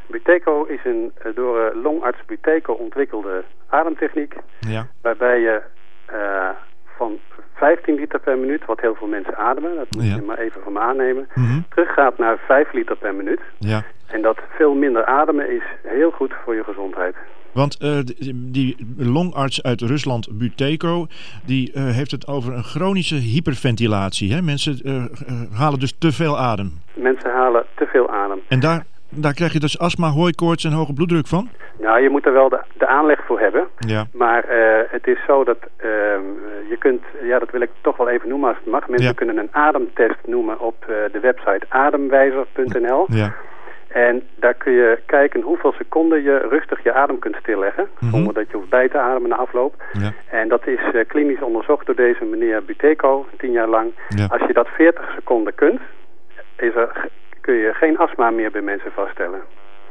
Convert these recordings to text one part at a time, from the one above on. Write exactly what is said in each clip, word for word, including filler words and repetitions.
Buteco is een uh, door uh, longarts Buteco ontwikkelde ademtechniek. Ja. Waarbij je uh, van vijftien liter per minuut, wat heel veel mensen ademen, dat moet ja. je maar even van me aannemen, Mm-hmm. teruggaat naar vijf liter per minuut. Ja. En dat veel minder ademen is heel goed voor je gezondheid. Want uh, die, die longarts uit Rusland, Buteco, die uh, heeft het over een chronische hyperventilatie. Hè? Mensen uh, uh, halen dus te veel adem. Mensen halen te veel adem. En daar, daar krijg je dus astma, hooikoorts en hoge bloeddruk van? Nou, je moet er wel de, de aanleg voor hebben. Ja. Maar uh, het is zo dat uh, je kunt, ja dat wil ik toch wel even noemen als het mag. Mensen ja. kunnen een ademtest noemen op uh, de website ademwijzer punt n l. Ja. En daar kun je kijken hoeveel seconden je rustig je adem kunt stilleggen. Mm-hmm. Zonder dat je hoeft bij te ademen na afloop. Ja. En dat is uh, klinisch onderzocht door deze meneer Buteco, tien jaar lang. Ja. Als je dat veertig seconden kunt, is er, kun je geen astma meer bij mensen vaststellen.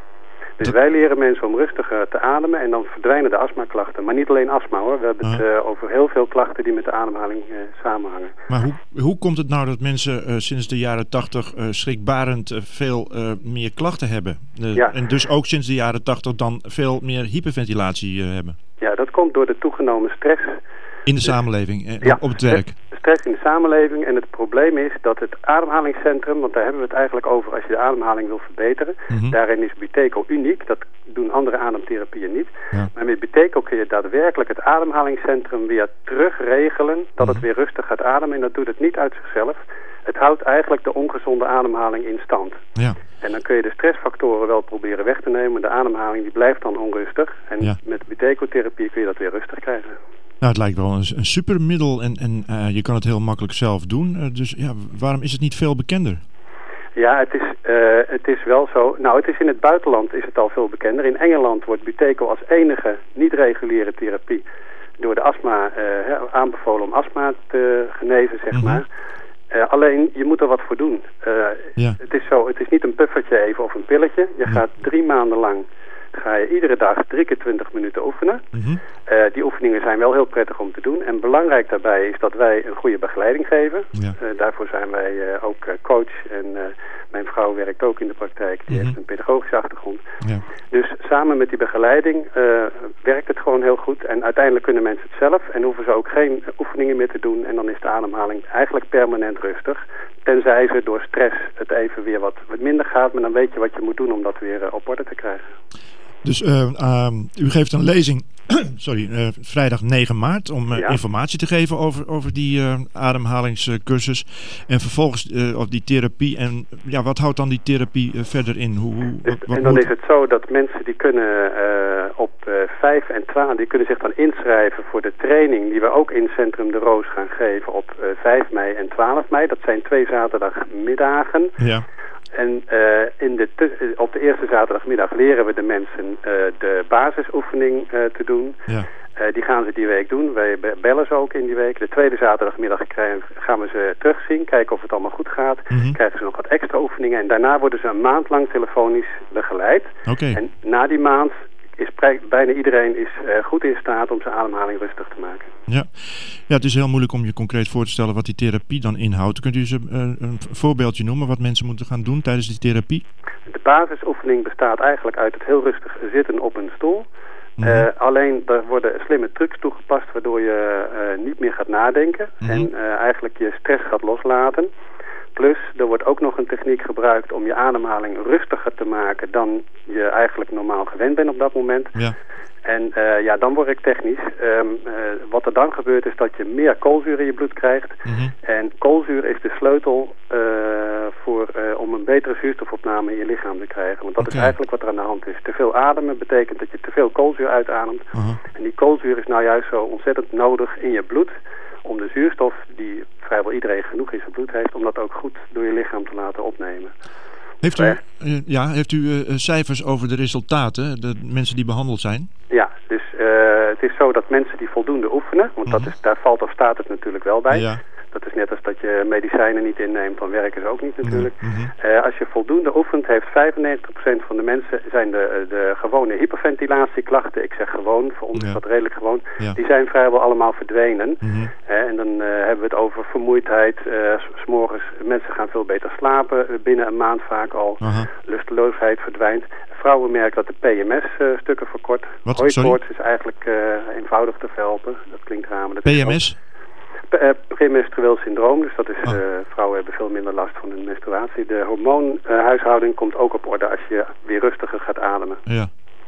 Dus dat... wij leren mensen om rustiger te ademen en dan verdwijnen de astmaklachten. Maar niet alleen astma hoor, we hebben uh-huh. het uh, over heel veel klachten die met de ademhaling uh, samenhangen. Maar hoe, hoe komt het nou dat mensen uh, sinds de jaren tachtig uh, schrikbarend uh, veel uh, meer klachten hebben? Uh, ja. En dus ook sinds de jaren tachtig dan veel meer hyperventilatie uh, hebben? Ja, dat komt door de toegenomen stress. In de dus, samenleving, eh, ja, op het werk? Stress in de samenleving en het probleem is dat het ademhalingscentrum, want daar hebben we het eigenlijk over als je de ademhaling wil verbeteren. Mm-hmm. Daarin is Buteco uniek, dat doen andere ademtherapieën niet. Ja. Maar met Buteco kun je daadwerkelijk het ademhalingscentrum weer terugregelen, dat mm-hmm. het weer rustig gaat ademen en dat doet het niet uit zichzelf. Het houdt eigenlijk de ongezonde ademhaling in stand. Ja. En dan kun je de stressfactoren wel proberen weg te nemen, maar de ademhaling die blijft dan onrustig. En ja. met Buteco-therapie kun je dat weer rustig krijgen. Nou, het lijkt wel een, een supermiddel en, en uh, je kan het heel makkelijk zelf doen. Uh, dus ja, waarom is het niet veel bekender? Ja, het is, uh, het is wel zo. Nou, het is in het buitenland is het al veel bekender. In Engeland wordt Buteco als enige niet-reguliere therapie door de astma uh, aanbevolen om astma te genezen, zeg mm-hmm. maar. Uh, alleen, je moet er wat voor doen. Uh, ja. Het is zo, het is niet een puffertje even of een pilletje. Je ja. gaat drie maanden lang, ga je iedere dag drie keer twintig minuten oefenen. Mm-hmm. Uh, die oefeningen zijn wel heel prettig om te doen. En belangrijk daarbij is dat wij een goede begeleiding geven. Ja. Uh, daarvoor zijn wij uh, ook uh, coach. En uh, mijn vrouw werkt ook in de praktijk. Die mm-hmm. heeft een pedagogische achtergrond. Ja. Dus samen met die begeleiding uh, werkt het gewoon heel goed. En uiteindelijk kunnen mensen het zelf. En hoeven ze ook geen oefeningen meer te doen. En dan is de ademhaling eigenlijk permanent rustig. Tenzij ze door stress het even weer wat, wat minder gaat. Maar dan weet je wat je moet doen om dat weer uh, op orde te krijgen. Dus uh, uh, u geeft een lezing sorry, uh, vrijdag negen maart om uh, ja. informatie te geven over, over die uh, ademhalingscursus. En vervolgens uh, of die therapie. En ja, wat houdt dan die therapie uh, verder in? Hoe, hoe, dus, wat en dan moet... is het zo dat mensen die kunnen uh, op uh, vijf en twaalf, die kunnen zich dan inschrijven voor de training die we ook in Centrum de Roos gaan geven op uh, vijf mei en twaalf mei. Dat zijn twee zaterdagmiddagen. Ja. En uh, in de te- op de eerste zaterdagmiddag leren we de mensen uh, de basisoefening uh, te doen. Ja. Uh, die gaan ze die week doen. Wij bellen ze ook in die week. De tweede zaterdagmiddag krijgen, gaan we ze terugzien. Kijken of het allemaal goed gaat. Mm-hmm. Krijgen ze nog wat extra oefeningen. En daarna worden ze een maand lang telefonisch begeleid. Okay. En na die maand is bijna iedereen is uh, goed in staat om zijn ademhaling rustig te maken. Ja. ja, het is heel moeilijk om je concreet voor te stellen wat die therapie dan inhoudt. Kunt u eens uh, een voorbeeldje noemen wat mensen moeten gaan doen tijdens die therapie? De basisoefening bestaat eigenlijk uit het heel rustig zitten op een stoel. Mm-hmm. Uh, alleen er worden slimme trucs toegepast waardoor je uh, niet meer gaat nadenken. Mm-hmm. En uh, eigenlijk je stress gaat loslaten. Plus, er wordt ook nog een techniek gebruikt om je ademhaling rustiger te maken dan je eigenlijk normaal gewend bent op dat moment. Ja. En uh, ja, dan word ik technisch. Um, uh, wat er dan gebeurt is dat je meer koolzuur in je bloed krijgt. Mm-hmm. En koolzuur is de sleutel uh, voor, uh, om een betere zuurstofopname in je lichaam te krijgen. Want dat okay. is eigenlijk wat er aan de hand is. Te veel ademen betekent dat je te veel koolzuur uitademt. Uh-huh. En die koolzuur is nou juist zo ontzettend nodig in je bloed om de zuurstof die vrijwel iedereen genoeg in zijn bloed heeft, om dat ook goed door je lichaam te laten opnemen. Heeft u, uh, ja, heeft u uh, cijfers over de resultaten, de mensen die behandeld zijn? Ja, dus uh, het is zo dat mensen die voldoende oefenen, want uh-huh. dat is, daar valt of staat het natuurlijk wel bij, ja. Dat is net als dat je medicijnen niet inneemt, dan werken ze ook niet natuurlijk. Mm-hmm. Uh, als je voldoende oefent, heeft vijfennegentig procent van de mensen zijn de, de gewone hyperventilatieklachten. Ik zeg gewoon, voor ons is dat redelijk gewoon. Ja. Die zijn vrijwel allemaal verdwenen. Mm-hmm. Uh, en dan uh, hebben we het over vermoeidheid. Uh, s morgens, mensen gaan veel beter slapen. Uh, binnen een maand vaak al. Aha. Lusteloosheid verdwijnt. Vrouwen merken dat de P M S uh, stukken verkort. Hooikoorts is eigenlijk uh, eenvoudig te verhelpen. Dat klinkt raar, maar dat P M S? is ook uh, premenstrueel syndroom. Dus dat is, oh. uh, vrouwen hebben veel minder last van hun menstruatie. De hormoonhuishouding uh, komt ook op orde als je weer rustiger gaat ademen. Ja.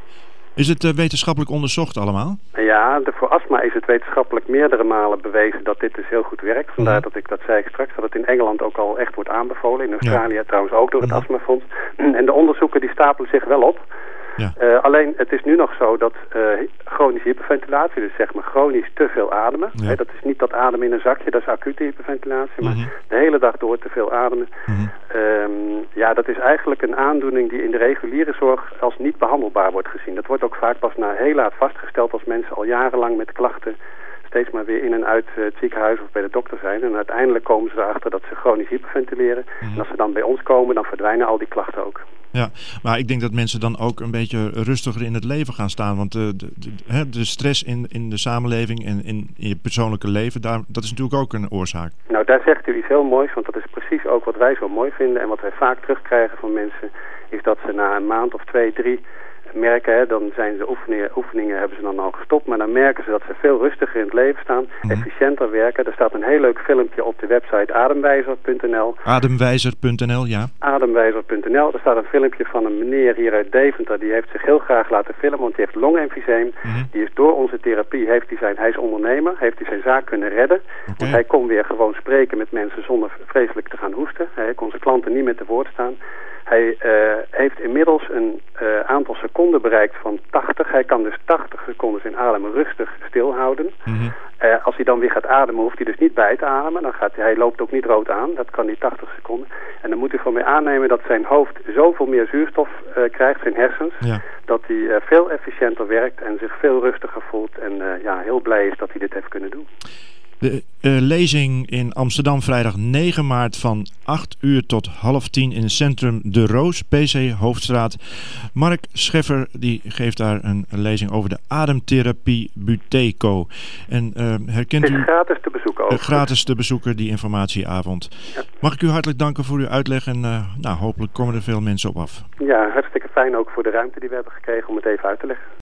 Is het uh, wetenschappelijk onderzocht allemaal? Ja, de, voor astma is het wetenschappelijk meerdere malen bewezen dat dit dus heel goed werkt. Vandaar mm. dat ik dat zei ik straks, dat het in Engeland ook al echt wordt aanbevolen. In Australië ja. trouwens ook door het mm. astmafonds. En de onderzoeken die stapelen zich wel op. Ja. Uh, alleen het is nu nog zo dat uh, chronische hyperventilatie, dus zeg maar chronisch te veel ademen. Ja. Hè, dat is niet dat ademen in een zakje, dat is acute hyperventilatie. Maar mm-hmm. de hele dag door te veel ademen. Mm-hmm. Um, ja, dat is eigenlijk een aandoening die in de reguliere zorg als niet behandelbaar wordt gezien. Dat wordt ook vaak pas na heel laat vastgesteld als mensen al jarenlang met klachten steeds maar weer in en uit uh, het ziekenhuis of bij de dokter zijn. En uiteindelijk komen ze erachter dat ze chronisch hyperventileren. Mm-hmm. En als ze dan bij ons komen, dan verdwijnen al die klachten ook. Ja, maar ik denk dat mensen dan ook een beetje rustiger in het leven gaan staan. Want de, de, de, de stress in, in de samenleving en in, in je persoonlijke leven, daar, dat is natuurlijk ook een oorzaak. Nou, daar zegt u iets heel moois, want dat is precies ook wat wij zo mooi vinden. En wat wij vaak terugkrijgen van mensen, is dat ze na een maand of twee, drie merken, hè, dan zijn ze oefeningen, oefeningen hebben ze dan al gestopt, maar dan merken ze dat ze veel rustiger in het leven staan, mm-hmm. efficiënter werken. Er staat een heel leuk filmpje op de website ademwijzer punt n l. ademwijzer punt n l, ja. ademwijzer punt n l. Er staat een filmpje van een meneer hier uit Deventer, die heeft zich heel graag laten filmen, want die heeft longemfyseem. Mm-hmm. Die is door onze therapie, heeft hij zijn, hij is ondernemer, heeft hij zijn zaak kunnen redden. Okay. Want hij kon weer gewoon spreken met mensen zonder vreselijk te gaan hoesten. Hij kon zijn klanten niet meer te woord staan. Hij uh, heeft inmiddels een uh, aantal seconden bereikt van tachtig. Hij kan dus tachtig seconden zijn adem rustig stilhouden. Mm-hmm. Uh, als hij dan weer gaat ademen, hoeft hij dus niet bij te ademen. Dan gaat hij, hij loopt ook niet rood aan. Dat kan die tachtig seconden. En dan moet u van mij aannemen dat zijn hoofd zoveel meer zuurstof uh, krijgt, zijn hersens, ja. dat hij uh, veel efficiënter werkt en zich veel rustiger voelt. En uh, ja, heel blij is dat hij dit heeft kunnen doen. De uh, lezing in Amsterdam vrijdag negen maart van acht uur tot half tien in het centrum De Roos, P C Hoofdstraat. Mark Scheffer die geeft daar een, een lezing over de ademtherapie Buteco. En uh, herkent u... Het is gratis te bezoeken ook. Uh, gratis te bezoeken, die informatieavond. Ja. Mag ik u hartelijk danken voor uw uitleg en uh, nou, hopelijk komen er veel mensen op af. Ja, hartstikke fijn ook voor de ruimte die we hebben gekregen om het even uit te leggen.